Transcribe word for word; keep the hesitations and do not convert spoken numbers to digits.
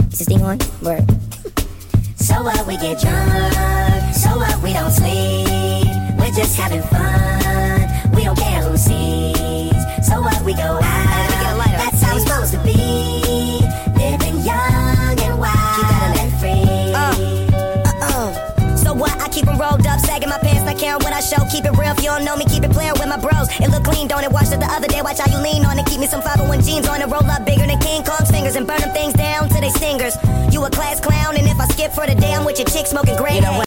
Is this thing on? Word. So what, we get drunk. So what, we don't sleep. We're just having fun. We don't care who sees. So what, we go out. That's how it's supposed to be. Living young and wild and free. Uh, uh-uh. So what, I keep them rolled up, sagging my pants, not caring what I show. Keep it real, if you don't know me, keep it playing with my bros. It look clean, don't it? Watched it the other day, watch how you lean on it. Keep me some five oh one jeans on it, roll up bigger than King Kong's fingers and burn them things down to they stingers. You a class clown, and if I skip for the day, I'm with your chick smoking gray. You know what?